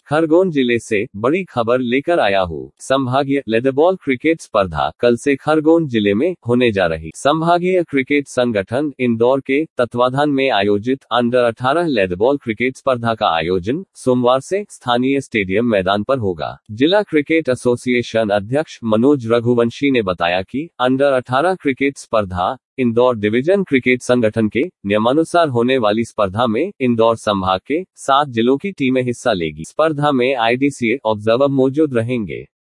खरगोन जिले से बड़ी खबर लेकर आया हूँ। संभागीय लेदरबॉल क्रिकेट स्पर्धा कल से खरगोन जिले में होने जा रही। संभागीय क्रिकेट संगठन इंदौर के तत्वाधान में आयोजित अंडर 18 लेदरबॉल क्रिकेट स्पर्धा का आयोजन सोमवार से स्थानीय स्टेडियम मैदान पर होगा। जिला क्रिकेट एसोसिएशन अध्यक्ष मनोज रघुवंशी ने बताया कि अंडर 18 क्रिकेट स्पर्धा इंदौर डिवीजन क्रिकेट संगठन के नियमानुसार होने वाली स्पर्धा में इंदौर संभाग के 7 जिलों की टीमें हिस्सा लेगी। स्पर्धा में आईडीसीए ऑब्जर्वर मौजूद रहेंगे।